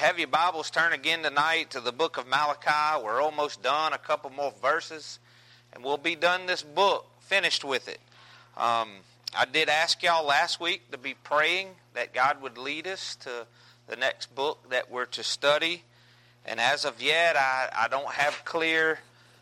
have your Bibles, turn again tonight to the book of Malachi. We're almost done, a couple more verses, and we'll be done this book, finished with it. I did ask y'all last week to be praying that God would lead us to the next book that we're to study. And as of yet, I don't have clear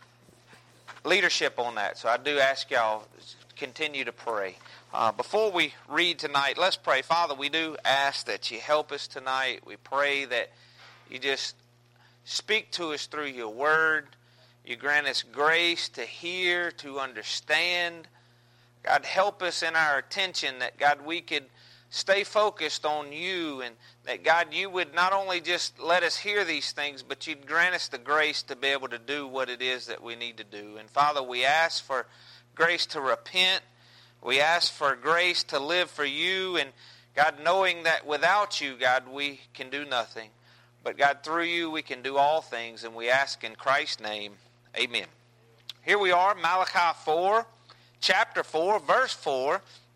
leadership on that. So I do ask y'all to continue to pray. Before we read tonight, let's pray. Father, we do ask that you help us tonight. We pray that you just speak to us through your word. You grant us grace to hear, to understand. God, help us in our attention that, God, we could stay focused on you, and that, God, you would not only just let us hear these things, but you'd grant us the grace to be able to do what it is that we need to do. And Father, we ask for grace to repent. We ask for grace to live for you, and God, knowing that without you, God, we can do nothing. But God, through you, we can do all things, and we ask in Christ's name, amen. Here we are, Malachi 4, chapter 4, verse 4,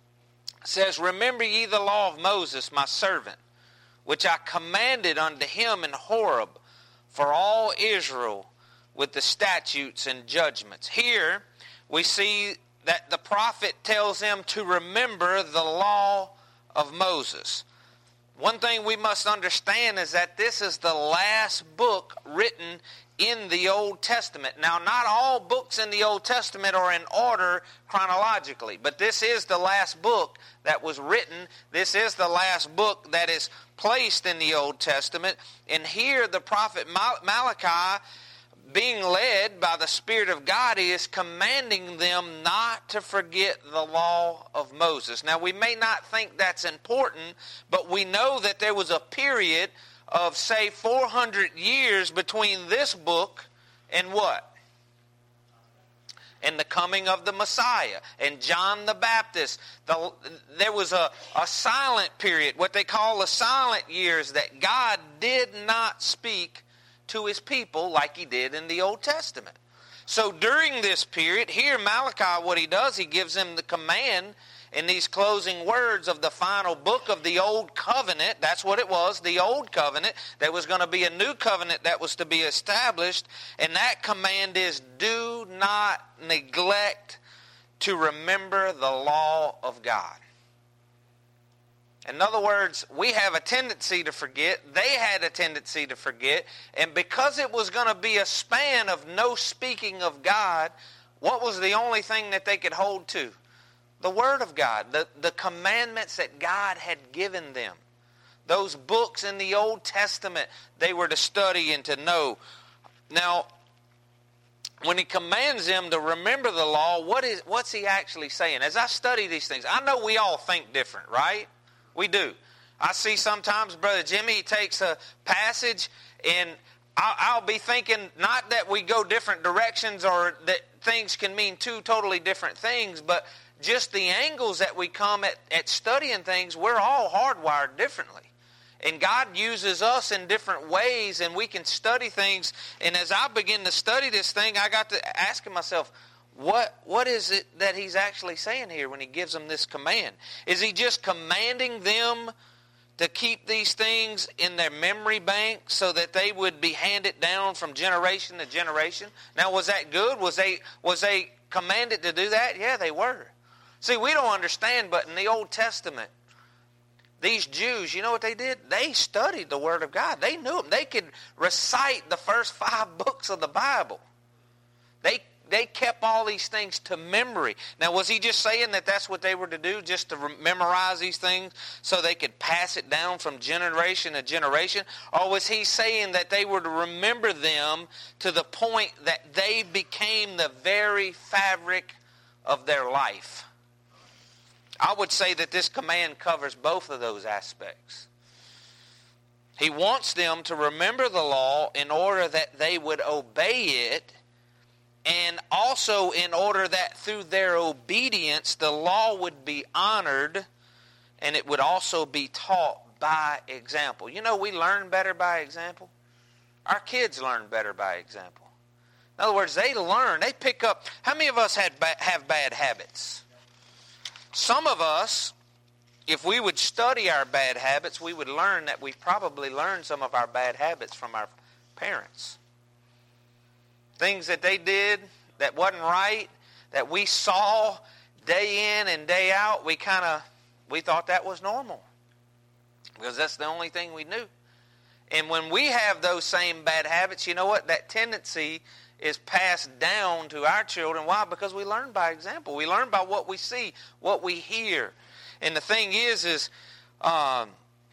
says, "Remember ye the law of Moses, my servant, which I commanded unto him in Horeb for all Israel with the statutes and judgments." Here we see that the prophet tells them to remember the law of Moses. One thing we must understand is that this is the last book written in the Old Testament. Now, not all books in the Old Testament are in order chronologically, but this is the last book that was written. This is the last book that is placed in the Old Testament. And here the prophet Malachi, being led by the Spirit of God, is commanding them not to forget the law of Moses. Now, we may not think that's important, but we know that there was a period of, say, 400 years between this book and what? And the coming of the Messiah and John the Baptist. There was a silent period, what they call the silent years, that God did not speak to his people like he did in the Old Testament. So during this period, here Malachi, what he does, he gives them the command in these closing words of the final book of the Old Covenant. That's what it was, the Old Covenant. There was going to be a new covenant that was to be established, and that command is, do not neglect to remember the law of God. In other words, we have a tendency to forget. They had a tendency to forget. And because it was going to be a span of no speaking of God, what was the only thing that they could hold to? The Word of God, the commandments that God had given them. Those books in the Old Testament they were to study and to know. Now, when he commands them to remember the law, what's he actually saying? As I study these things, I know we all think different, right? We do. I see sometimes Brother Jimmy takes a passage, and I'll be thinking not that we go different directions or that things can mean two totally different things, but just the angles that we come at studying things, we're all hardwired differently. And God uses us in different ways, and we can study things. And as I begin to study this thing, I got to asking myself, what is it that he's actually saying here when he gives them this command? Is he just commanding them to keep these things in their memory bank so that they would be handed down from generation to generation? Now, was that good? Was they commanded to do that? Yeah, they were. See, we don't understand, but in the Old Testament, these Jews, you know what they did? They studied the Word of God. They knew them. They could recite the first 5 books of the Bible. They kept all these things to memory. Now, was he just saying that that's what they were to do, just to memorize these things so they could pass it down from generation to generation? Or was he saying that they were to remember them to the point that they became the very fabric of their life? I would say that this command covers both of those aspects. He wants them to remember the law in order that they would obey it, and also in order that through their obedience the law would be honored and it would also be taught by example. You know, we learn better by example. Our kids learn better by example. In other words, they learn, they pick up. How many of us have bad habits? Some of us if we would study our bad habits, we would learn that we probably learned some of our bad habits from our parents. Things that they did that wasn't right, that we saw day in and day out, we thought that was normal. Because that's the only thing we knew. And when we have those same bad habits, you know what? That tendency is passed down to our children. Why? Because we learn by example. We learn by what we see, what we hear. And the thing is I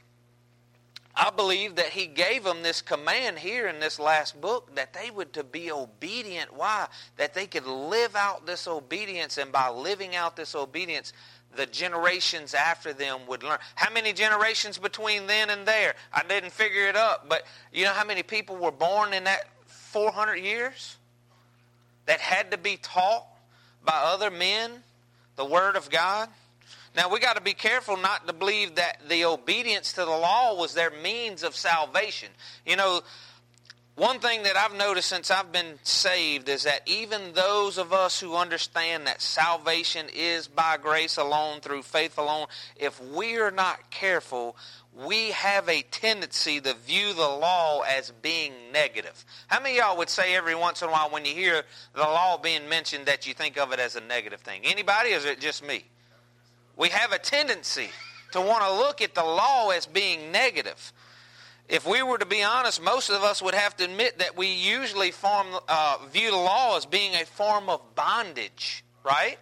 believe that he gave them this command here in this last book that they would to be obedient. Why? That they could live out this obedience, and by living out this obedience, the generations after them would learn. How many generations between then and there? I didn't figure it up, but you know how many people were born in that 400 years that had to be taught by other men the Word of God? Now, we got to be careful not to believe that the obedience to the law was their means of salvation. You know, one thing that I've noticed since I've been saved is that even those of us who understand that salvation is by grace alone, through faith alone, if we are not careful, we have a tendency to view the law as being negative. How many of y'all would say every once in a while when you hear the law being mentioned that you think of it as a negative thing? Anybody, or is it just me? We have a tendency to want to look at the law as being negative. If we were to be honest, most of us would have to admit that we usually view the law as being a form of bondage, right?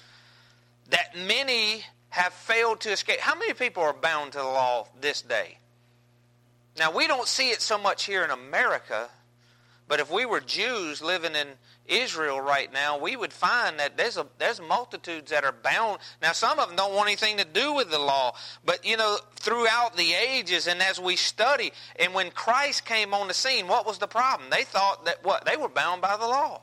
That many have failed to escape. How many people are bound to the law this day? Now, we don't see it so much here in America, but if we were Jews living in Israel right now, we would find that there's multitudes that are bound. Now, some of them don't want anything to do with the law, but you know, throughout the ages and as we study, and when Christ came on the scene, what was the problem? They thought that they were bound by the law.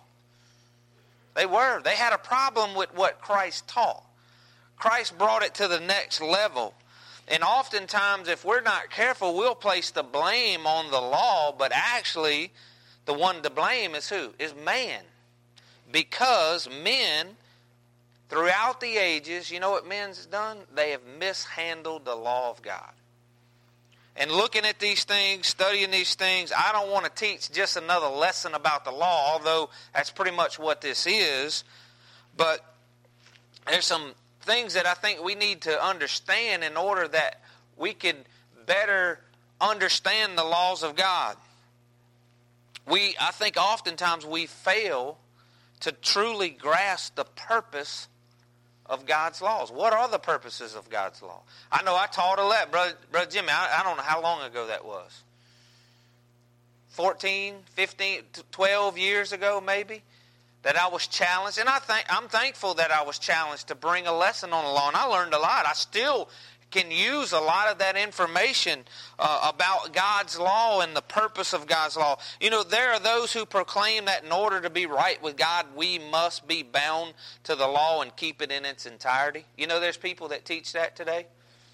They were. They had a problem with what Christ taught. Christ brought it to the next level. And oftentimes, if we're not careful, we'll place the blame on the law, but actually, the one to blame is who? Is man. Because men, throughout the ages, you know what men's done? They have mishandled the law of God. And looking at these things, studying these things, I don't want to teach just another lesson about the law, although that's pretty much what this is. But there's some things that I think we need to understand in order that we could better understand the laws of God. I think oftentimes we fail to truly grasp the purpose of God's laws. What are the purposes of God's law? I know I taught Brother Jimmy, I don't know how long ago that was. 14, 15, 12 years ago maybe, that I was challenged. And I'm thankful that I was challenged to bring a lesson on the law. And I learned a lot. I still can use a lot of that information about God's law and the purpose of God's law. You know, there are those who proclaim that in order to be right with God, we must be bound to the law and keep it in its entirety. You know, there's people that teach that today.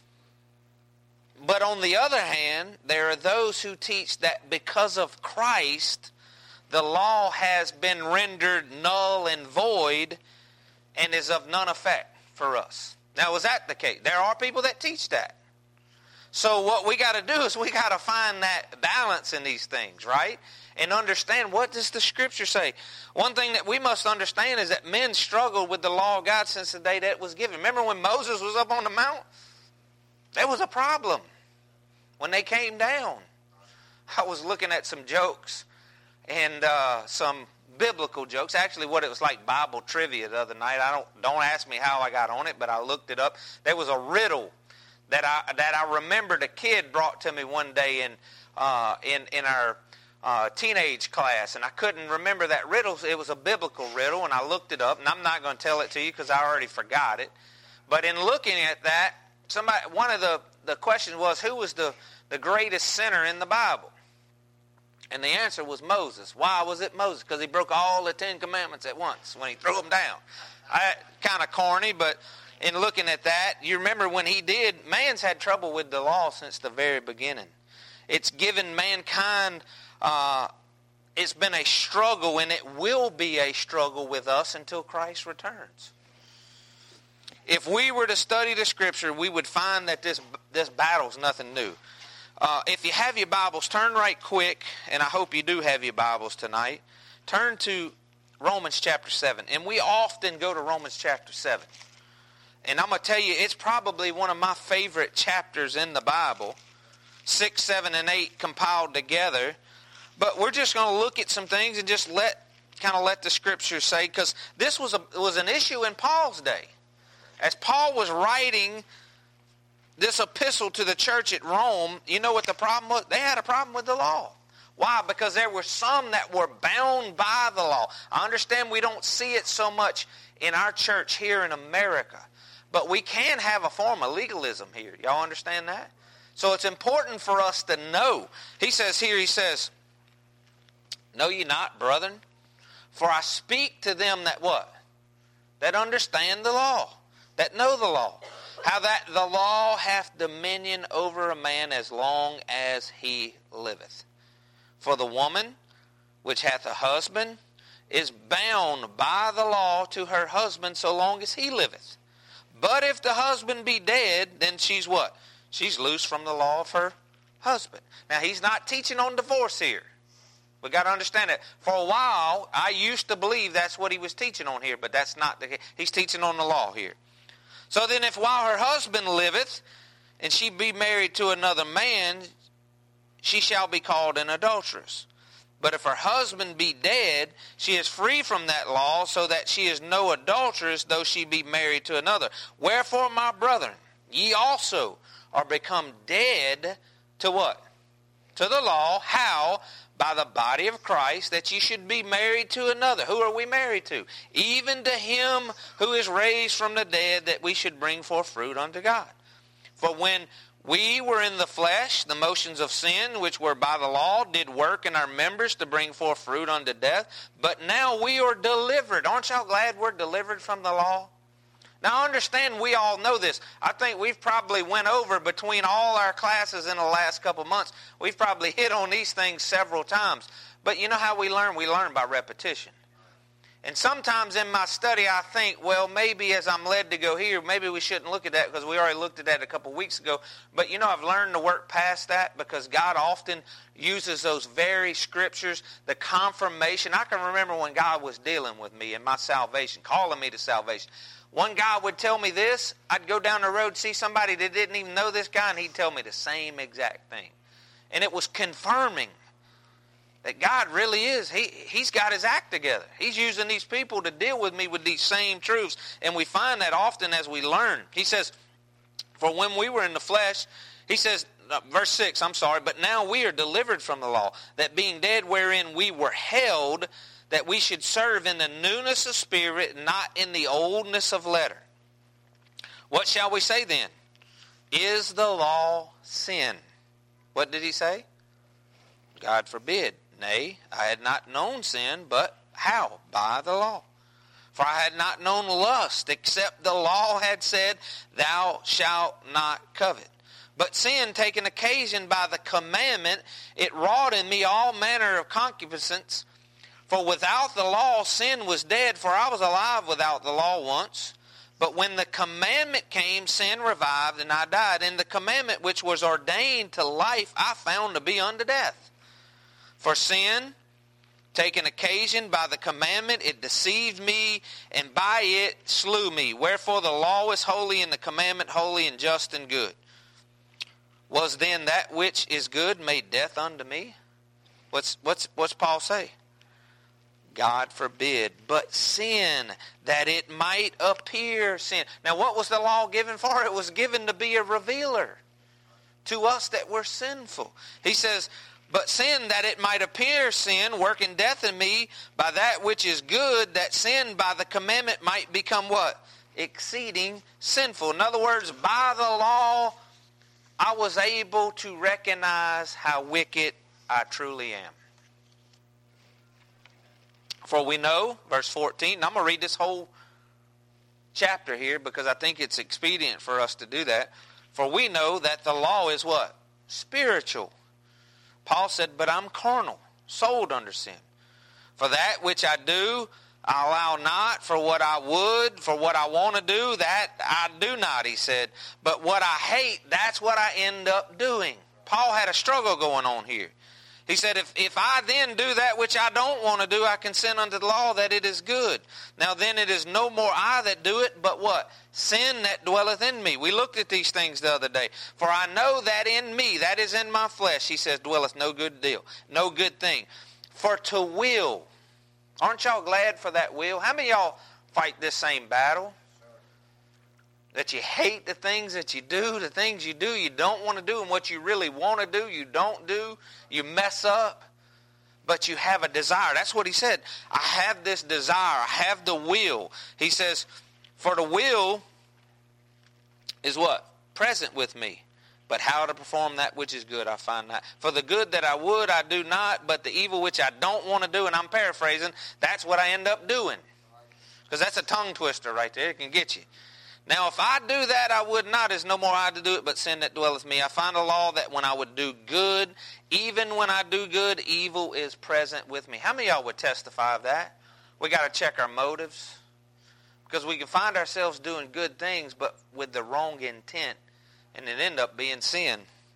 But on the other hand, there are those who teach that because of Christ, the law has been rendered null and void and is of none effect for us. Now, is that the case? There are people that teach that. So what we got to do is we got to find that balance in these things, right? And understand, what does the Scripture say? One thing that we must understand is that men struggled with the law of God since the day that it was given. Remember when Moses was up on the mount? There was a problem when they came down. I was looking at some jokes and some biblical jokes. Actually, what it was like Bible trivia the other night. Don't ask me how I got on it, but I looked it up. There was a riddle that I remembered a kid brought to me one day in our teenage class, and I couldn't remember that riddle. It was a biblical riddle, and I looked it up, and I'm not going to tell it to you because I already forgot it. But in looking at that, one of the questions was, who was the greatest sinner in the Bible? And the answer was Moses. Why was it Moses? Because he broke all the 10 Commandments at once when he threw them down. Kind of corny, but in looking at that, you remember when he did, man's had trouble with the law since the very beginning. It's given mankind, it's been a struggle, and it will be a struggle with us until Christ returns. if we were to study the Scripture, we would find that this battle's nothing new. If you have your Bibles, turn right quick, and I hope you do have your Bibles tonight. Turn to Romans chapter 7. And we often go to Romans chapter 7. And I'm going to tell you, it's probably one of my favorite chapters in the Bible. 6, 7, and 8 compiled together. But we're just going to look at some things and just let the Scriptures say, because this was an issue in Paul's day. As Paul was writing this epistle to the church at Rome, you know what the problem was? They had a problem with the law. Why? Because there were some that were bound by the law. I understand we don't see it so much in our church here in America, but we can have a form of legalism here. Y'all understand that? So it's important for us to know. He says, know ye not, brethren, for I speak to them that what? That understand the law, that know the law. How that the law hath dominion over a man as long as he liveth. For the woman which hath a husband is bound by the law to her husband so long as he liveth. But if the husband be dead, then she's what? She's loose from the law of her husband. Now, he's not teaching on divorce here. We got to understand that. For a while, I used to believe that's what he was teaching on here, but that's not the case. He's teaching on the law here. So then if while her husband liveth, and she be married to another man, she shall be called an adulteress. But if her husband be dead, she is free from that law, so that she is no adulteress, though she be married to another. Wherefore, my brethren, ye also are become dead to what? To the law. How? By the body of Christ, that ye should be married to another. Who are we married to? Even to him who is raised from the dead, that we should bring forth fruit unto God. For when we were in the flesh, the motions of sin, which were by the law, did work in our members to bring forth fruit unto death. But now we are delivered. Aren't y'all glad we're delivered from the law? Now, understand, we all know this. I think we've probably went over between all our classes in the last couple months. We've probably hit on these things several times. But you know how we learn? We learn by repetition. And sometimes in my study I think, well, maybe as I'm led to go here, maybe we shouldn't look at that because we already looked at that a couple weeks ago. But you know, I've learned to work past that because God often uses those very scriptures, the confirmation. I can remember when God was dealing with me in my salvation, calling me to salvation. One guy would tell me this. I'd go down the road, see somebody that didn't even know this guy, and he'd tell me the same exact thing. And it was confirming that God really is. He's got his act together. He's using these people to deal with me with these same truths. And we find that often as we learn. He says, for when we were in the flesh, he says, verse 6, but now we are delivered from the law, that being dead wherein we were held, that we should serve in the newness of spirit, not in the oldness of letter. What shall we say then? Is the law sin? What did he say? God forbid. Nay, I had not known sin, but how? By the law. For I had not known lust, except the law had said, thou shalt not covet. But sin, taking occasion by the commandment, it wrought in me all manner of concupiscence. For without the law, sin was dead, for I was alive without the law once. But when the commandment came, sin revived, and I died. And the commandment which was ordained to life, I found to be unto death. For sin, taking occasion by the commandment, it deceived me, and by it slew me. Wherefore the law is holy, and the commandment holy and just and good. Was then that which is good made death unto me? What's Paul say? God forbid, but sin, that it might appear sin. Now, what was the law given for? It was given to be a revealer to us that we're sinful. He says, but sin, that it might appear sin, working death in me by that which is good, that sin by the commandment might become what? Exceeding sinful. In other words, by the law, I was able to recognize how wicked I truly am. For we know, verse 14, and I'm going to read this whole chapter here because I think it's expedient for us to do that. For we know that the law is what? Spiritual. Paul said, but I'm carnal, sold under sin. For that which I do, I allow not for what I would, for what I want to do, that I do not, he said. But what I hate, that's what I end up doing. Paul had a struggle going on here. He said, if I then do that which I don't want to do, I consent unto the law that it is good. Now then it is no more I that do it, but what? Sin that dwelleth in me. We looked at these things the other day. For I know that in me, that is in my flesh, he says, dwelleth no good deal, no good thing. For to will. Aren't y'all glad for that will? How many of y'all fight this same battle? That you hate the things that you do, the things you do you don't want to do, and what you really want to do you don't do. You mess up, but you have a desire. That's what he said. I have this desire. I have the will. He says, for the will is what? Present with me. But how to perform that which is good, I find not. For the good that I would, I do not, but the evil which I don't want to do, and I'm paraphrasing, that's what I end up doing. Because that's a tongue twister right there. It can get you. Now, if I do that, I would not. Is no more I to do it, but sin that dwelleth me. I find a law that when I would do good, even when I do good, evil is present with me. How many of y'all would testify of that? We got to check our motives. Because we can find ourselves doing good things, but with the wrong intent, and it end up being sin.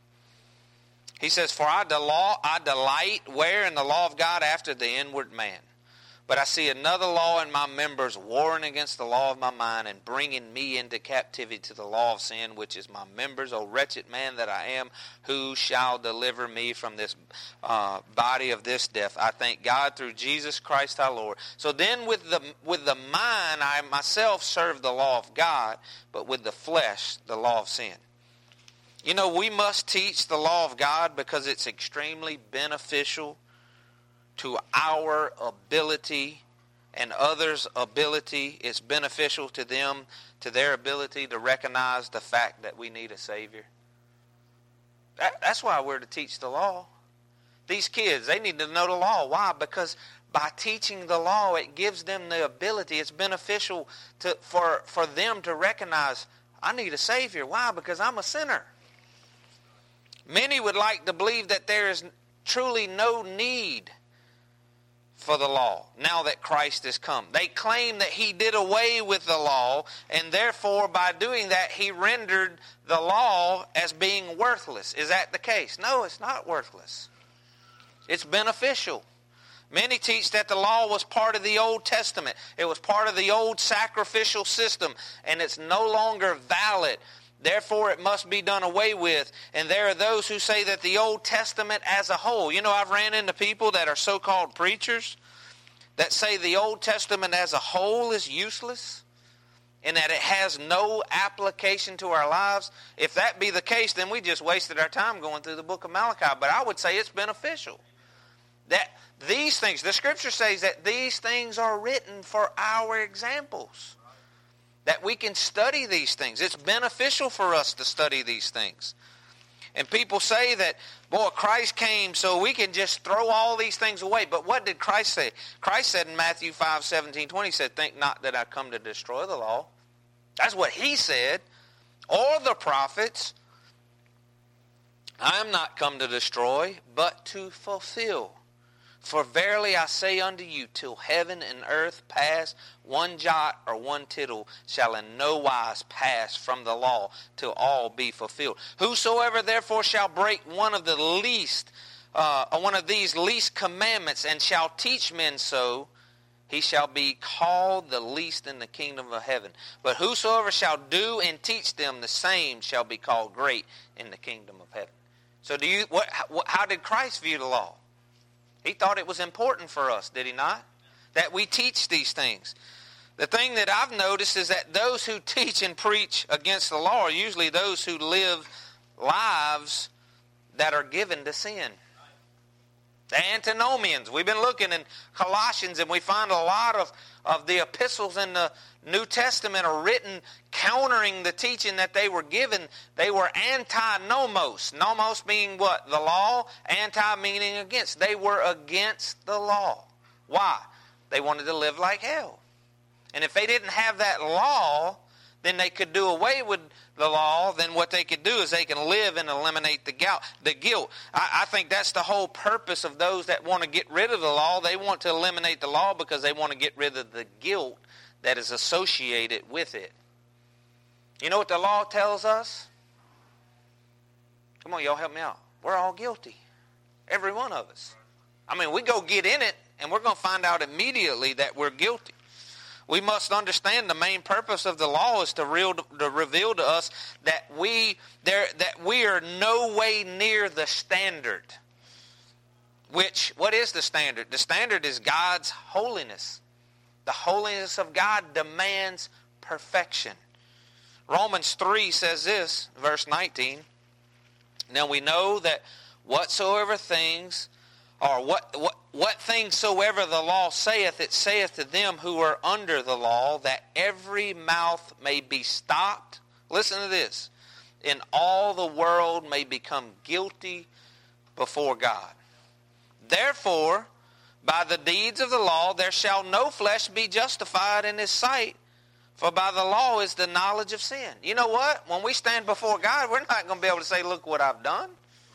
He says, for I delight where in the law of God after the inward man. But I see another law in my members, warring against the law of my mind, and bringing me into captivity to the law of sin, which is my members. O wretched man that I am, who shall deliver me from this body of this death? I thank God through Jesus Christ our Lord. So then with the mind, I myself serve the law of God, but with the flesh, the law of sin. You know, we must teach the law of God because it's extremely beneficial to our ability and others' ability. It's beneficial to them, to their ability to recognize the fact that we need a Savior. That's why we're to teach the law. These kids, they need to know the law. Why? Because by teaching the law, it gives them the ability. It's beneficial for them to recognize, I need a Savior. Why? Because I'm a sinner. Many would like to believe that there is truly no need for the law now that Christ has come. They claim that he did away with the law, and therefore by doing that he rendered the law as being worthless. Is that the case? No, it's not worthless. It's beneficial. Many teach that the law was part of the Old Testament. It was part of the old sacrificial system, and it's no longer valid. Therefore, it must be done away with. And there are those who say that the Old Testament as a whole. You know, I've ran into people that are so-called preachers that say the Old Testament as a whole is useless and that it has no application to our lives. If that be the case, then we just wasted our time going through the book of Malachi. But I would say it's beneficial. That these things, the Scripture says that these things are written for our examples. That we can study these things. It's beneficial for us to study these things. And people say that, boy, Christ came so we can just throw all these things away. But what did Christ say? Christ said in Matthew 5:17-20, he said, think not that I come to destroy the law. That's what he said. Or the prophets. I am not come to destroy, but to fulfill. For verily I say unto you, till heaven and earth pass, one jot or one tittle shall in no wise pass from the law, till all be fulfilled. Whosoever therefore shall break one of these least commandments, and shall teach men so, he shall be called the least in the kingdom of heaven. But whosoever shall do and teach them, the same shall be called great in the kingdom of heaven. So how did Christ view the law? He thought it was important for us, did he not? That we teach these things. The thing that I've noticed is that those who teach and preach against the law are usually those who live lives that are given to sin. The antinomians. We've been looking in Colossians, and we find a lot of the epistles in the New Testament are written countering the teaching that they were given. They were anti-nomos. Nomos being what? The law. Anti meaning against. They were against the law. Why? They wanted to live like hell. And if they didn't have that law, then they could do away with the law. Then what they could do is they can live and eliminate the guilt. I think that's the whole purpose of those that want to get rid of the law. They want to eliminate the law because they want to get rid of the guilt that is associated with it. You know what the law tells us? Come on, y'all help me out. We're all guilty. Every one of us. I mean, we go get in it, and we're going to find out immediately that we're guilty. We must understand the main purpose of the law is to reveal to us that we are no way near the standard. What is the standard? The standard is God's holiness. The holiness of God demands perfection. Romans 3 says this, verse 19. Now we know that whatsoever things, or what things soever the law saith, it saith to them who are under the law, that every mouth may be stopped. Listen to this. And all the world may become guilty before God. Therefore, by the deeds of the law, there shall no flesh be justified in his sight, for by the law is the knowledge of sin. You know what? When we stand before God, we're not going to be able to say, look what I've done.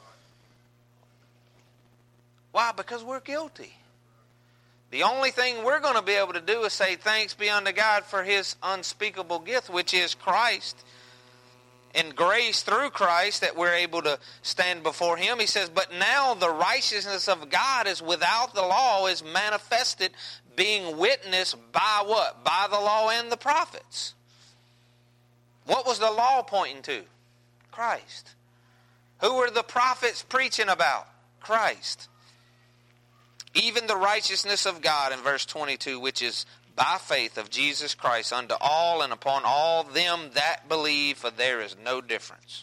Why? Because we're guilty. The only thing we're going to be able to do is say thanks be unto God for his unspeakable gift, which is Christ. And grace through Christ that we're able to stand before him. He says, but now the righteousness of God is without the law is manifested, being witnessed by what? By the law and the prophets. What was the law pointing to? Christ. Who were the prophets preaching about? Christ. Even the righteousness of God in verse 22, which is by faith of Jesus Christ unto all and upon all them that believe, for there is no difference.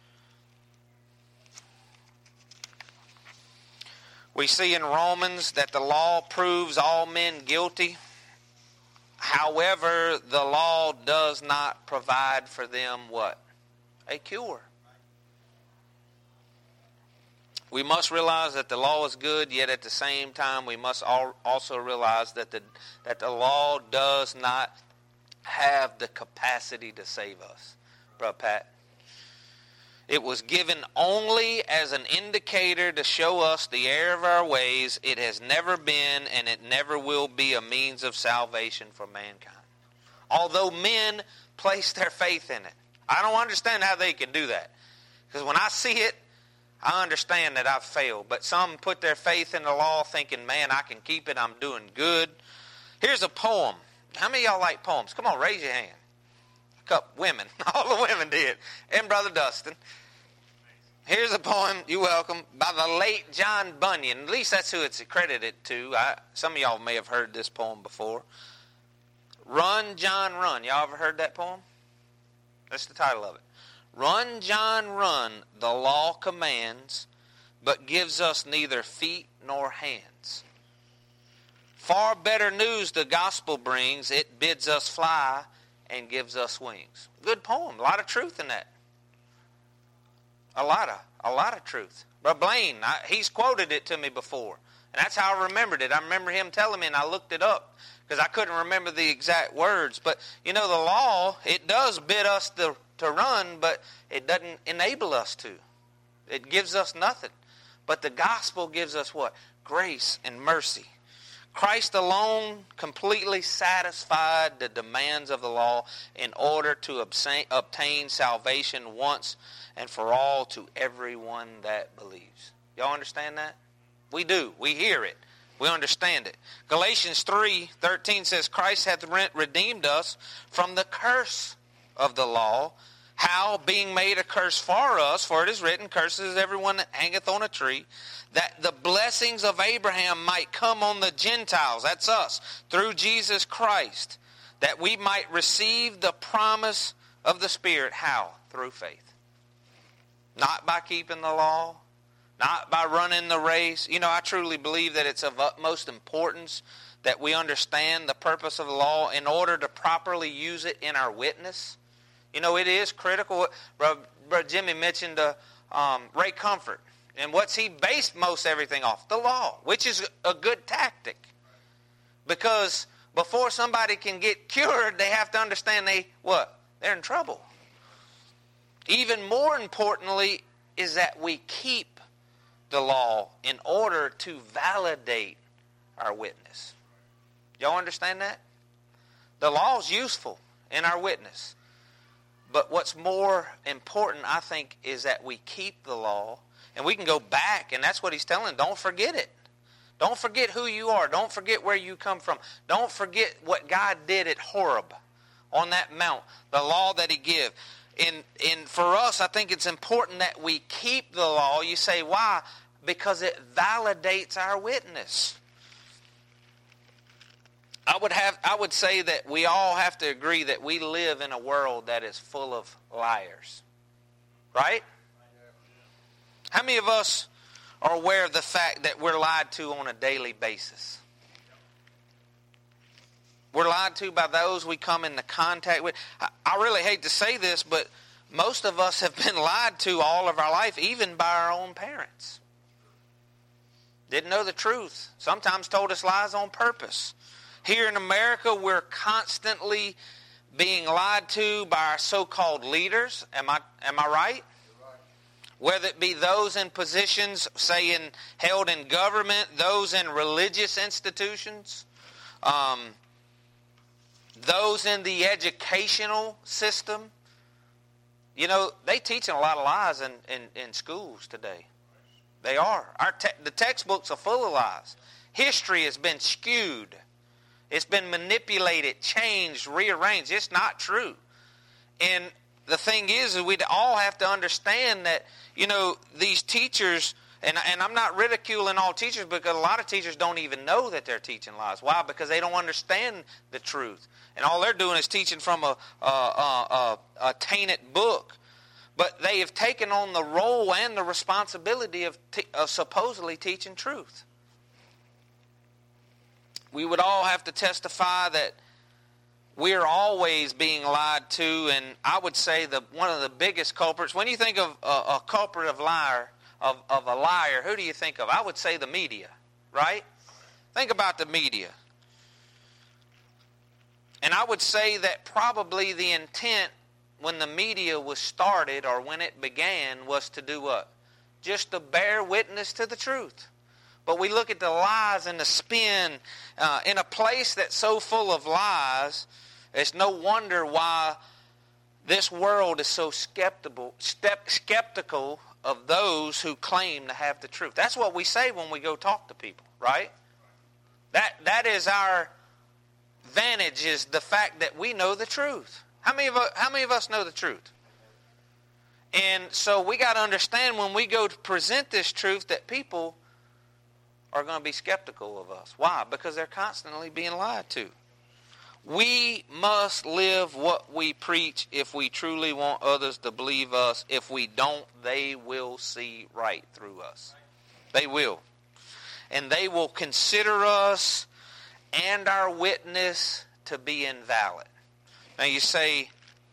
We see in Romans that the law proves all men guilty. However, the law does not provide for them what? A cure. We must realize that the law is good, yet at the same time we must also realize that the law does not have the capacity to save us. Brother Pat. It was given only as an indicator to show us the error of our ways. It has never been and it never will be a means of salvation for mankind. Although men place their faith in it. I don't understand how they can do that. Because when I see it, I understand that I've failed. But some put their faith in the law thinking, man, I can keep it. I'm doing good. Here's a poem. How many of y'all like poems? Come on, raise your hand. A couple women. All the women did. And Brother Dustin. Here's a poem, you're welcome, by the late John Bunyan. At least that's who it's accredited to. Some of y'all may have heard this poem before. Run, John, run. Y'all ever heard that poem? That's the title of it. Run, John, run, the law commands, but gives us neither feet nor hands. Far better news the gospel brings. It bids us fly and gives us wings. Good poem. A lot of truth in that. A lot of truth. Brother Blaine, he's quoted it to me before. And that's how I remembered it. I remember him telling me, and I looked it up because I couldn't remember the exact words. But, you know, the law, it does bid us to run, but it doesn't enable us to. It gives us nothing. But the gospel gives us what? Grace and mercy. Christ alone completely satisfied the demands of the law in order to obtain salvation once and for all to everyone that believes. Y'all understand that? We do. We hear it. We understand it. Galatians 3:13 says, Christ hath redeemed us from the curse of the law. How? Being made a curse for us, for it is written, cursed is everyone that hangeth on a tree, that the blessings of Abraham might come on the Gentiles, that's us, through Jesus Christ, that we might receive the promise of the Spirit. How? Through faith. Not by keeping the law, not by running the race. You know, I truly believe that it's of utmost importance that we understand the purpose of the law in order to properly use it in our witness. You know, it is critical. Brother Jimmy mentioned Ray Comfort. And what's he based most everything off? The law, which is a good tactic. Because before somebody can get cured, they have to understand they they're in trouble. Even more importantly is that we keep the law in order to validate our witness. Y'all understand that? The law is useful in our witness. But what's more important, I think, is that we keep the law. And we can go back, and that's what he's telling. Don't forget it. Don't forget who you are. Don't forget where you come from. Don't forget what God did at Horeb on that mount, the law that he gave. And for us, I think it's important that we keep the law. You say, why? Because it validates our witness. I would say that we all have to agree that we live in a world that is full of liars. Right? How many of us are aware of the fact that we're lied to on a daily basis? We're lied to by those we come into contact with. I really hate to say this, but most of us have been lied to all of our life, even by our own parents. Didn't know the truth. Sometimes told us lies on purpose. Here in America, we're constantly being lied to by our so-called leaders. Am I right? Whether it be those in positions, say, held in government, those in religious institutions, those in the educational system. You know, they teaching a lot of lies in schools today. They are. The textbooks are full of lies. History has been skewed. It's been manipulated, changed, rearranged. It's not true. And the thing is we'd all have to understand that, you know, these teachers, and I'm not ridiculing all teachers, because a lot of teachers don't even know that they're teaching lies. Why? Because they don't understand the truth. And all they're doing is teaching from a tainted book. But they have taken on the role and the responsibility of supposedly teaching truth. We would all have to testify that we're always being lied to, and I would say one of the biggest culprits, when you think of a culprit of a liar, who do you think of? I would say the media, right? Think about the media. And I would say that probably the intent when the media was started, or when it began, was to do what? Just to bear witness to the truth. But we look at the lies and the spin in a place that's so full of lies. It's no wonder why this world is so skeptical of those who claim to have the truth. That's what we say when we go talk to people, right? That is our advantage, is the fact that we know the truth. How many of us know the truth? And so we got to understand when we go to present this truth that people are going to be skeptical of us. Why? Because they're constantly being lied to. We must live what we preach if we truly want others to believe us. If we don't, they will see right through us. They will. And they will consider us and our witness to be invalid. Now you say,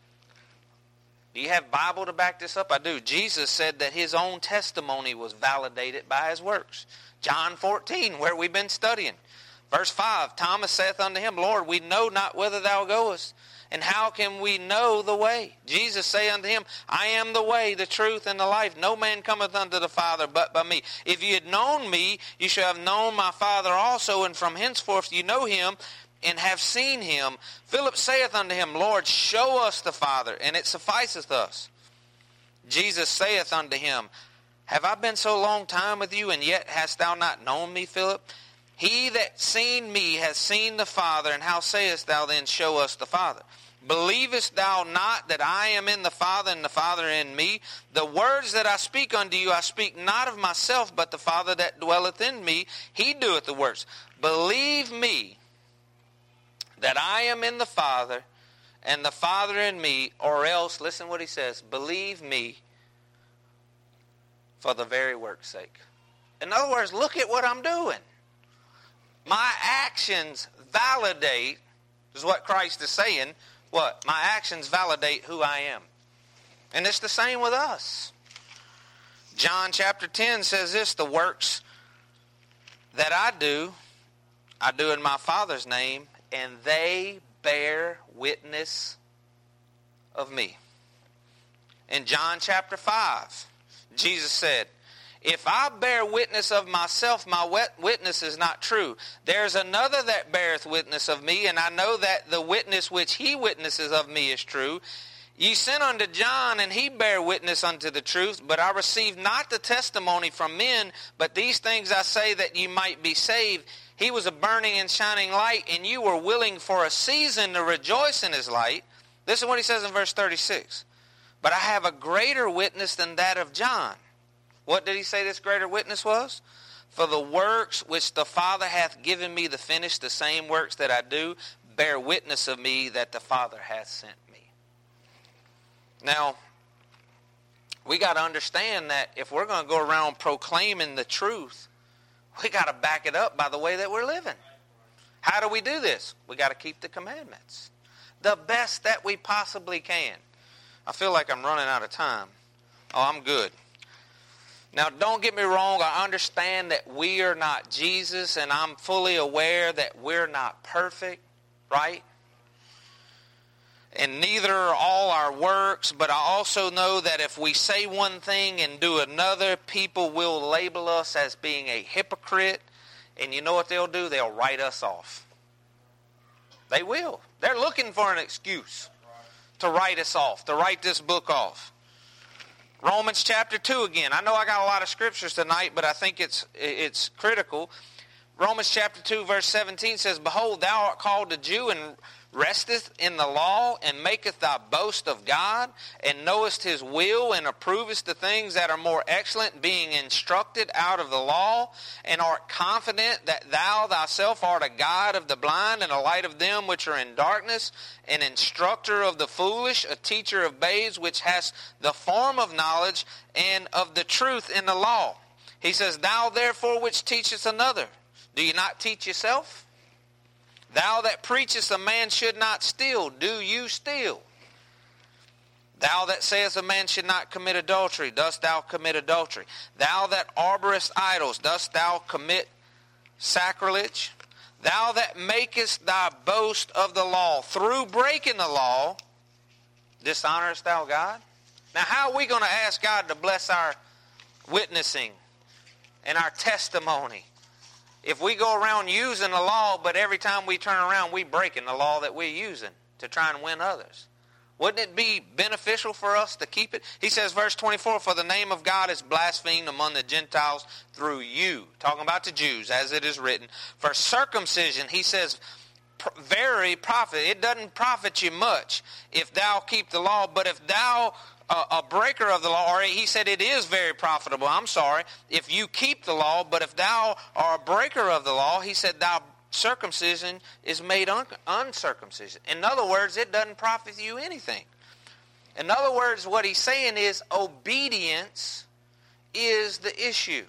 do you have Bible to back this up? I do. Jesus said that his own testimony was validated by his works. John 14, where we've been studying. Verse 5, Thomas saith unto him, Lord, we know not whither thou goest, and how can we know the way? Jesus saith unto him, I am the way, the truth, and the life. No man cometh unto the Father but by me. If you had known me, you should have known my Father also, and from henceforth you know him, and have seen him. Philip saith unto him, Lord, show us the Father, and it sufficeth us. Jesus saith unto him, have I been so long time with you, and yet hast thou not known me, Philip? He that seen me has seen the Father, and how sayest thou then, show us the Father? Believest thou not that I am in the Father, and the Father in me? The words that I speak unto you, I speak not of myself, but the Father that dwelleth in me, he doeth the works. Believe me that I am in the Father, and the Father in me, or else, listen what he says, believe me for the very work's sake. In other words, look at what I'm doing. My actions validate, is what Christ is saying, what? My actions validate who I am. And it's the same with us. John chapter 10 says this, the works that I do in my Father's name, and they bear witness of me. In John chapter 5, Jesus said, if I bear witness of myself, my witness is not true. There's another that beareth witness of me, and I know that the witness which he witnesses of me is true. Ye sent unto John, and he bare witness unto the truth, but I received not the testimony from men, but these things I say that ye might be saved. He was a burning and shining light, and you were willing for a season to rejoice in his light. This is what he says in verse 36. But I have a greater witness than that of John. What did he say this greater witness was? For the works which the Father hath given me to finish, the same works that I do, bear witness of me that the Father hath sent me. Now, we got to understand that if we're going to go around proclaiming the truth, we got to back it up by the way that we're living. How do we do this? We got to keep the commandments the best that we possibly can. I feel like I'm running out of time. Oh, I'm good. Now, don't get me wrong. I understand that we are not Jesus, and I'm fully aware that we're not perfect, right? And neither are all our works, but I also know that if we say one thing and do another, people will label us as being a hypocrite. And you know what they'll do? They'll write us off. They will. They're looking for an excuse to write us off, to write this book off. Romans chapter 2 again. I know I got a lot of scriptures tonight, but I think it's critical. Romans chapter 2 verse 17 says, Behold, thou art called a Jew, and resteth in the law, and maketh thy boast of God, and knowest his will, and approvest the things that are more excellent, being instructed out of the law, and art confident that thou thyself art a guide of the blind, and a light of them which are in darkness, an instructor of the foolish, a teacher of babes, which has the form of knowledge and of the truth in the law. He says, Thou therefore which teachest another, do you not teach yourself? Thou that preachest a man should not steal, do you steal? Thou that sayest a man should not commit adultery, dost thou commit adultery? Thou that arborest idols, dost thou commit sacrilege? Thou that makest thy boast of the law, through breaking the law, dishonorest thou God? Now how are we going to ask God to bless our witnessing and our testimony if we go around using the law, but every time we turn around, we breaking the law that we're using to try and win others? Wouldn't it be beneficial for us to keep it? He says, verse 24, For the name of God is blasphemed among the Gentiles through you. Talking about the Jews, as it is written. For circumcision, he says, very profit. It doesn't profit you much if thou keep the law, but if thou a breaker of the law, or he said it is very profitable, if you keep the law, but if thou art a breaker of the law, he said thou circumcision is made uncircumcision. In other words, it doesn't profit you anything. In other words, what he's saying is obedience is the issue.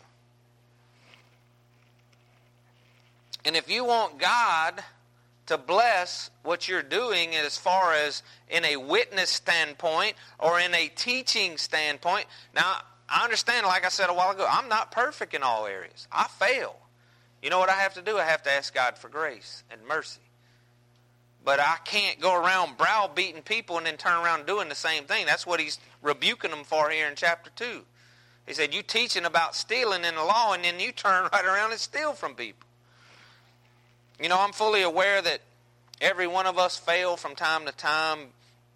And if you want God to bless what you're doing as far as in a witness standpoint or in a teaching standpoint. Now, I understand, like I said a while ago, I'm not perfect in all areas. I fail. You know what I have to do? I have to ask God for grace and mercy. But I can't go around browbeating people and then turn around doing the same thing. That's what he's rebuking them for here in chapter 2. He said, you teaching about stealing in the law, and then you turn right around and steal from people. You know, I'm fully aware that every one of us fail from time to time.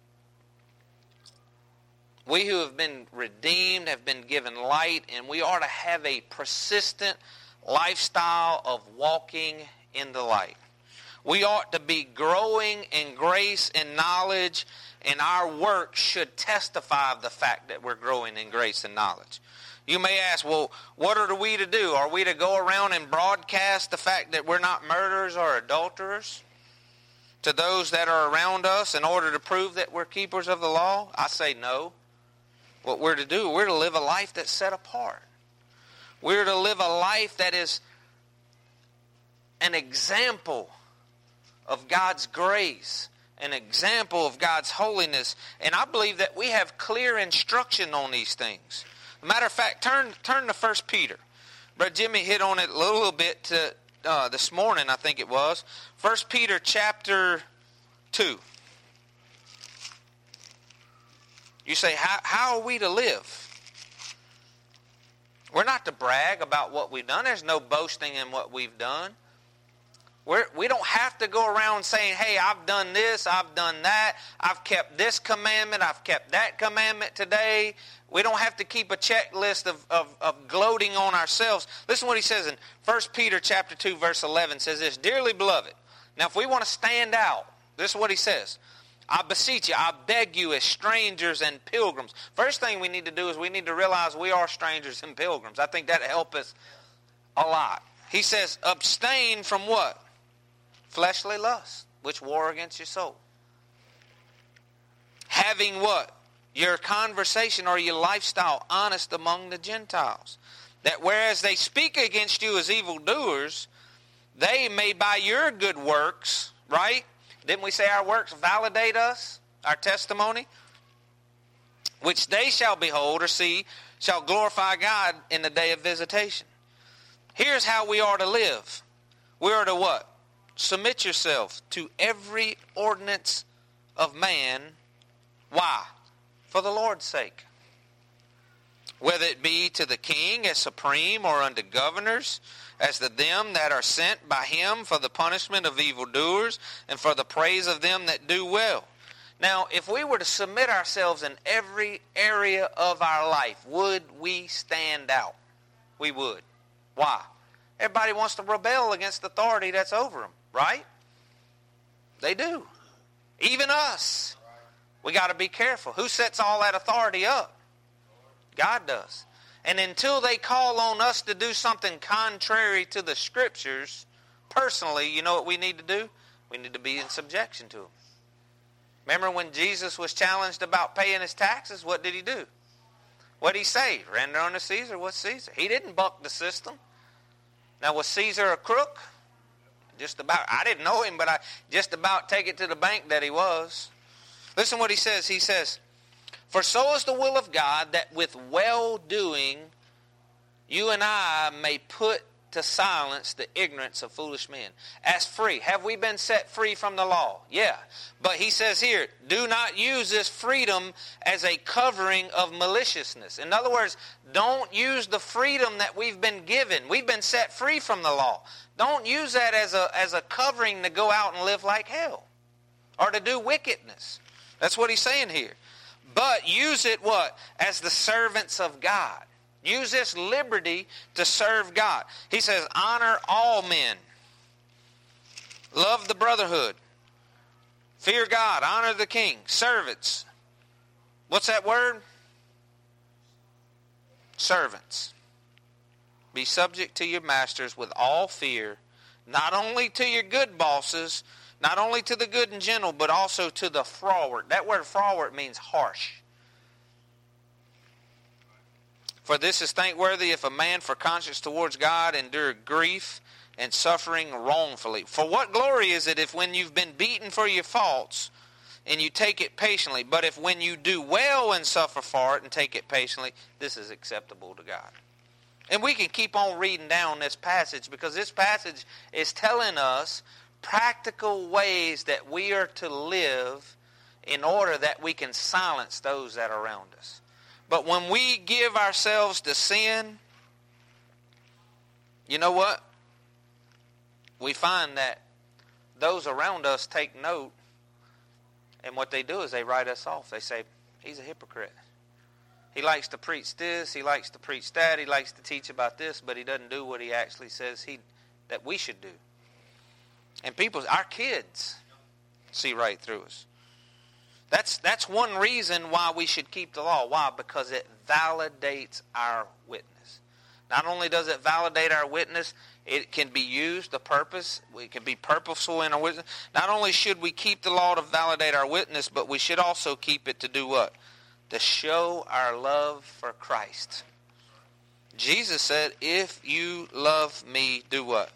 We who have been redeemed have been given light, and we are to have a persistent lifestyle of walking in the light. We ought to be growing in grace and knowledge, and our work should testify of the fact that we're growing in grace and knowledge. You may ask, well, what are we to do? Are we to go around and broadcast the fact that we're not murderers or adulterers to those that are around us in order to prove that we're keepers of the law? I say no. What we're to do, we're to live a life that's set apart. We're to live a life that is an example of God's grace, an example of God's holiness. And I believe that we have clear instruction on these things. Matter of fact, turn to 1 Peter. Brother Jimmy hit on it a little bit this morning, I think it was. 1 Peter chapter 2. You say, how are we to live? We're not to brag about what we've done. There's no boasting in what we've done. We don't have to go around saying, hey, I've done this, I've done that, I've kept this commandment, I've kept that commandment today. We don't have to keep a checklist of gloating on ourselves. Listen to what he says in 1 Peter chapter 2, verse 11. Says this, dearly beloved. Now, if we want to stand out, this is what he says. I beseech you, I beg you as strangers and pilgrims. First thing we need to do is we need to realize we are strangers and pilgrims. I think that'll help us a lot. He says, abstain from what? Fleshly lust, which war against your soul. Having what? Your conversation or your lifestyle honest among the Gentiles. That whereas they speak against you as evildoers, they may by your good works, right? Didn't we say our works validate us? Our testimony? Which they shall behold or see, shall glorify God in the day of visitation. Here's how we are to live. We are to what? Submit yourself to every ordinance of man. Why? For the Lord's sake. Whether it be to the king as supreme or unto governors, as to them that are sent by him for the punishment of evildoers and for the praise of them that do well. Now, if we were to submit ourselves in every area of our life, would we stand out? We would. Why? Everybody wants to rebel against the authority that's over them, right? They do. Even us. We got to be careful. Who sets all that authority up? God does. And until they call on us to do something contrary to the Scriptures, personally, you know what we need to do? We need to be in subjection to them. Remember when Jesus was challenged about paying his taxes, what did he do? What did he say? Render unto Caesar what's Caesar. He didn't buck the system. Now, was Caesar a crook? Just about. I didn't know him, but I just about take it to the bank that he was. Listen what he says. He says, for so is the will of God that with well-doing you and I may put to silence the ignorance of foolish men. As free. Have we been set free from the law? Yeah. But he says here, do not use this freedom as a covering of maliciousness. In other words, don't use the freedom that we've been given. We've been set free from the law. Don't use that as a covering to go out and live like hell or to do wickedness. That's what he's saying here. But use it what? As the servants of God. Use this liberty to serve God. He says, honor all men. Love the brotherhood. Fear God. Honor the king. Servants. What's that word? Servants. Be subject to your masters with all fear, not only to your good bosses, not only to the good and gentle, but also to the froward. That word froward means harsh. For this is thankworthy if a man for conscience towards God endure grief and suffering wrongfully. For what glory is it if when you've been beaten for your faults and you take it patiently, but if when you do well and suffer for it and take it patiently, this is acceptable to God. And we can keep on reading down this passage because this passage is telling us practical ways that we are to live in order that we can silence those that are around us. But when we give ourselves to sin, you know what? We find that those around us take note, and what they do is they write us off. They say, he's a hypocrite. He likes to preach this, he likes to preach that, he likes to teach about this, but he doesn't do what he actually says that we should do. And people, our kids, see right through us. That's one reason why we should keep the law. Why? Because it validates our witness. Not only does it validate our witness, it can be used, the purpose, we can be purposeful in our witness. Not only should we keep the law to validate our witness, but we should also keep it to do what? To show our love for Christ. Jesus said, if you love me, do what?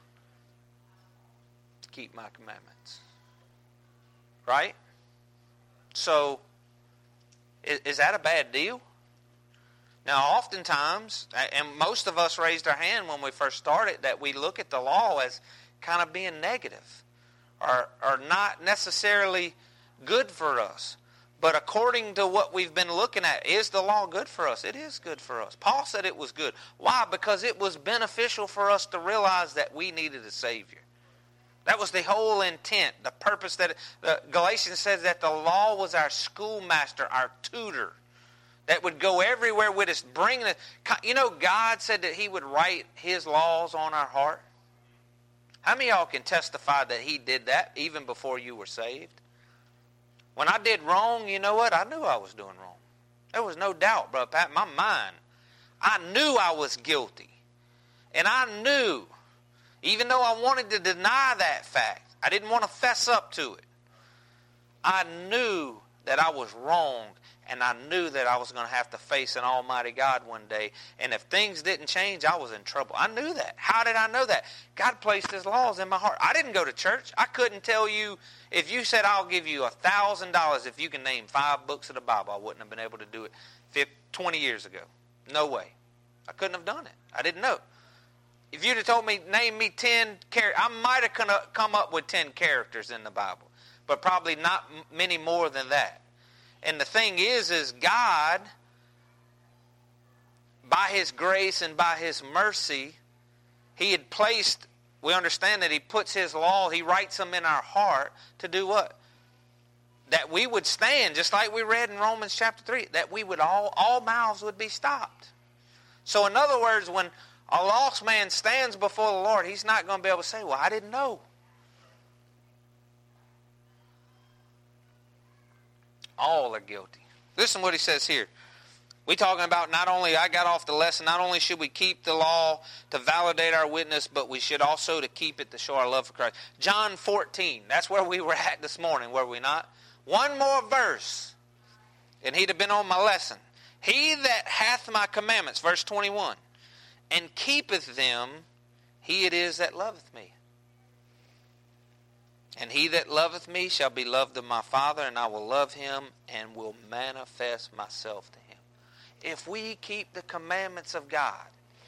Keep my commandments. Right? So, is that a bad deal? Now, oftentimes, and most of us raised our hand when we first started, that we look at the law as kind of being negative or not necessarily good for us. But according to what we've been looking at, is the law good for us? It is good for us. Paul said it was good. Why? Because it was beneficial for us to realize that we needed a Savior. That was the whole intent, the purpose that Galatians says that the law was our schoolmaster, our tutor, that would go everywhere with us, bringing us. You know, God said that He would write His laws on our heart. How many of y'all can testify that He did that even before you were saved? When I did wrong, you know what? I knew I was doing wrong. There was no doubt, Brother Pat. My mind, I knew I was guilty. And I knew, even though I wanted to deny that fact, I didn't want to fess up to it. I knew that I was wrong, and I knew that I was going to have to face an almighty God one day. And if things didn't change, I was in trouble. I knew that. How did I know that? God placed His laws in my heart. I didn't go to church. I couldn't tell you, if you said, I'll give you $1,000 if you can name 5 books of the Bible, I wouldn't have been able to do it 20 years ago. No way. I couldn't have done it. I didn't know. If you'd have told me, name me 10 characters, I might have come up with 10 characters in the Bible, but probably not many more than that. And the thing is God, by His grace and by His mercy, He had placed, we understand that He puts His law, He writes them in our heart to do what? That we would stand, just like we read in Romans chapter 3, that we would all mouths would be stopped. So in other words, when a lost man stands before the Lord, he's not going to be able to say, well, I didn't know. All are guilty. Listen to what he says here. We're talking about not only, I got off the lesson, not only should we keep the law to validate our witness, but we should also to keep it to show our love for Christ. John 14, that's where we were at this morning, were we not? One more verse, and he'd have been on my lesson. He that hath my commandments, verse 21, and keepeth them, he it is that loveth me. And he that loveth me shall be loved of my Father, and I will love him and will manifest myself to him. If we keep the commandments of God,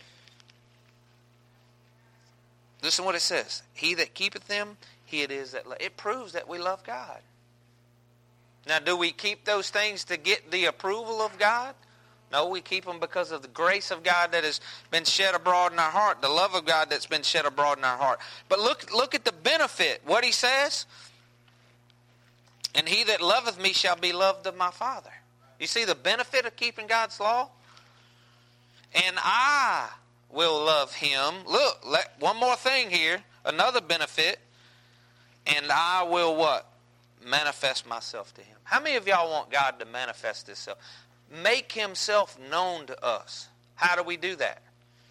listen what it says. He that keepeth them, he it is that it proves that we love God. Now, do we keep those things to get the approval of God? No, we keep them because of the grace of God that has been shed abroad in our heart, the love of God that's been shed abroad in our heart. But look at the benefit. What he says, and he that loveth me shall be loved of my Father. You see the benefit of keeping God's law? And I will love him. Look, one more thing here, another benefit. And I will what? Manifest myself to him. How many of y'all want God to manifest himself? Make himself known to us. How do we do that?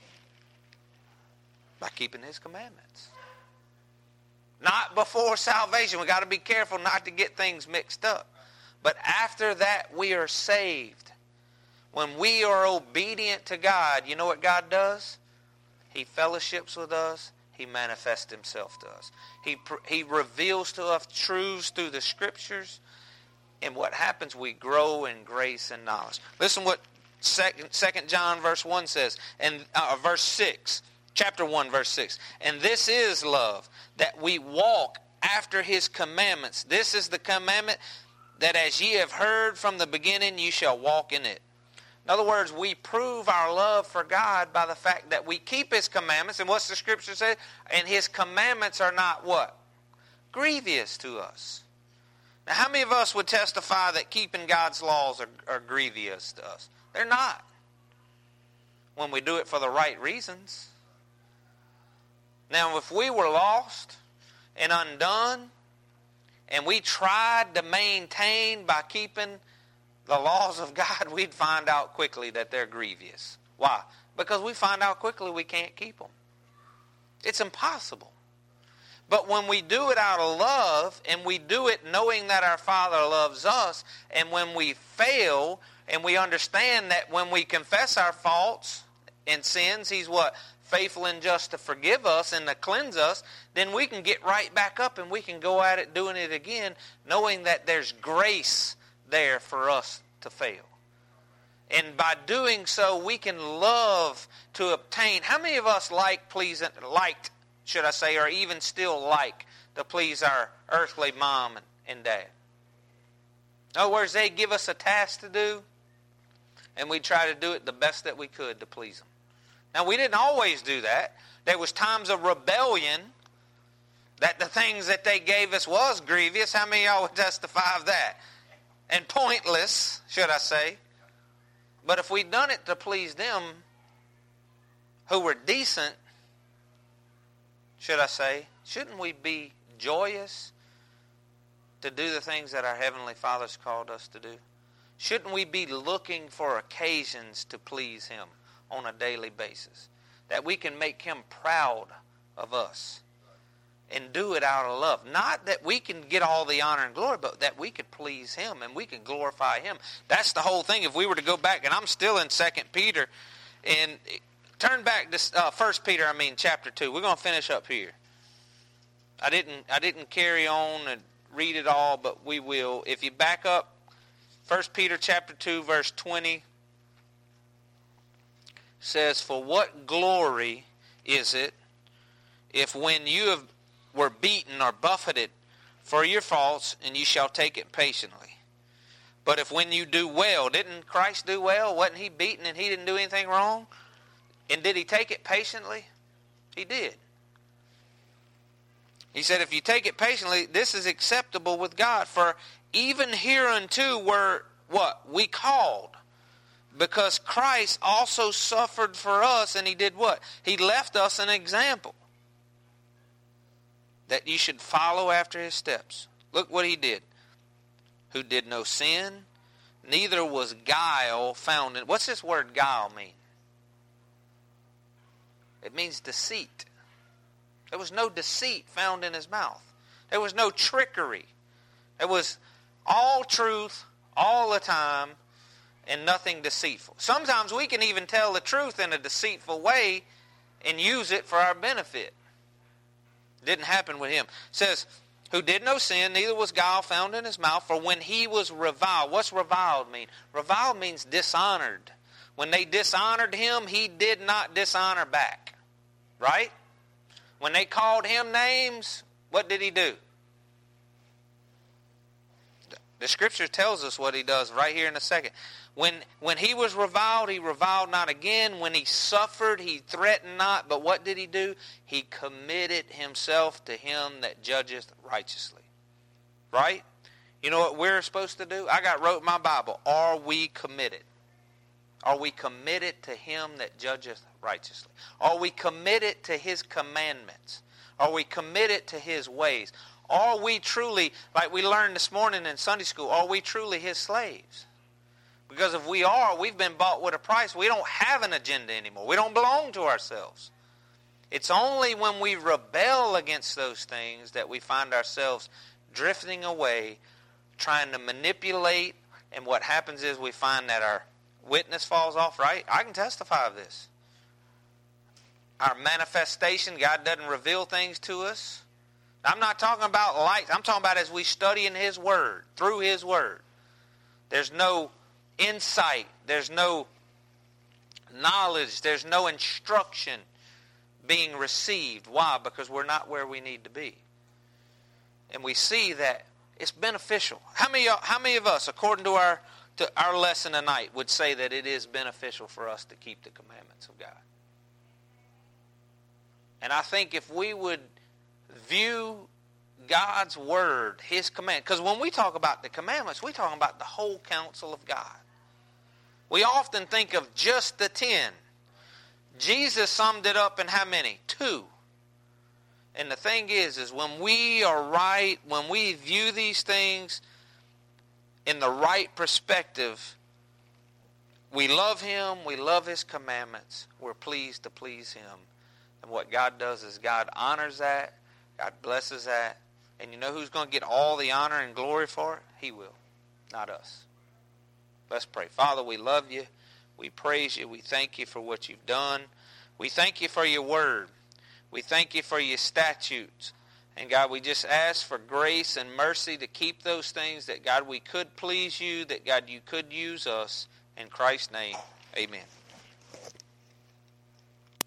By keeping his commandments. Not before salvation. We got to be careful not to get things mixed up. But after that we are saved. When we are obedient to God, you know what God does? He fellowships with us. He manifests himself to us. He reveals to us truths through the Scriptures. And what happens, we grow in grace and knowledge. Listen what 2 John verse 1 says, and verse 6, chapter 1 verse 6. And this is love, that we walk after his commandments. This is the commandment, that as ye have heard from the beginning, you shall walk in it. In other words, we prove our love for God by the fact that we keep his commandments. And what's the Scripture say? And his commandments are not what? Grievous to us. Now, how many of us would testify that keeping God's laws are grievous to us? They're not. When we do it for the right reasons. Now, if we were lost and undone, and we tried to maintain by keeping the laws of God, we'd find out quickly that they're grievous. Why? Because we find out quickly we can't keep them. It's impossible. But when we do it out of love, and we do it knowing that our Father loves us, and when we fail, and we understand that when we confess our faults and sins, he's what? Faithful and just to forgive us and to cleanse us, then we can get right back up and we can go at it doing it again, knowing that there's grace there for us to fail. And by doing so, we can love to obtain. How many of us liked, or even still like to please our earthly mom and dad? In other words, they'd give us a task to do, and we'd try to do it the best that we could to please them. Now, we didn't always do that. There was times of rebellion that the things that they gave us was grievous. How many of y'all would testify of that? And pointless, should I say. But if we'd done it to please them, who were decent, should I say, shouldn't we be joyous to do the things that our Heavenly Father's called us to do? Shouldn't we be looking for occasions to please Him on a daily basis? That we can make Him proud of us and do it out of love. Not that we can get all the honor and glory, but that we could please Him and we can glorify Him. That's the whole thing. If we were to go back, and I'm still in 2 Peter, and turn back to 1 Peter, chapter 2. We're going to finish up here. I didn't carry on and read it all, but we will. If you back up, 1 Peter chapter 2, verse 20 says, "For what glory is it if when you were beaten or buffeted for your faults, and you shall take it patiently? But if when you do well," didn't Christ do well? Wasn't He beaten and He didn't do anything wrong? And did He take it patiently? He did. He said, if you take it patiently, this is acceptable with God. For even hereunto were what? We called. Because Christ also suffered for us, and He did what? He left us an example. That you should follow after His steps. Look what He did. Who did no sin, neither was guile found in. What's this word guile mean? It means deceit. There was no deceit found in His mouth. There was no trickery. It was all truth, all the time, and nothing deceitful. Sometimes we can even tell the truth in a deceitful way and use it for our benefit. Didn't happen with Him. It says, who did no sin, neither was guile found in His mouth, for when He was reviled. What's reviled mean? Reviled means dishonored. When they dishonored Him, He did not dishonor back. Right? When they called Him names, what did He do? The Scripture tells us what He does right here in a second. When He was reviled, He reviled not again. When He suffered, He threatened not. But what did He do? He committed Himself to Him that judgeth righteously. Right? You know what we're supposed to do? I got wrote in my Bible, are we committed? Are we committed to Him that judgeth righteously? Are we committed to His commandments? Are we committed to His ways? Are we truly, like we learned this morning in Sunday school, are we truly His slaves? Because if we are, we've been bought with a price. We don't have an agenda anymore. We don't belong to ourselves. It's only when we rebel against those things that we find ourselves drifting away, trying to manipulate, and what happens is we find that our witness falls off, right? I can testify of this. Our manifestation, God doesn't reveal things to us. I'm not talking about lights. I'm talking about as we study in His Word, through His Word. There's no insight. There's no knowledge. There's no instruction being received. Why? Because we're not where we need to be. And we see that it's beneficial. How many of us, according to our lesson tonight, would say that it is beneficial for us to keep the commandments of God? And I think if we would view God's Word, His command, because when we talk about the commandments, we're talking about the whole counsel of God. We often think of just the 10. Jesus summed it up in how many? 2. And the thing is when we are right, when we view these things in the right perspective, we love Him, we love His commandments, we're pleased to please Him. And what God does is God honors that, God blesses that, and you know who's going to get all the honor and glory for it? He will, not us. Let's pray. Father, we love You, we praise You, we thank You for what You've done. We thank You for Your Word. We thank You for Your statutes. And God, we just ask for grace and mercy to keep those things, that God, we could please You, that God, You could use us. In Christ's name, amen.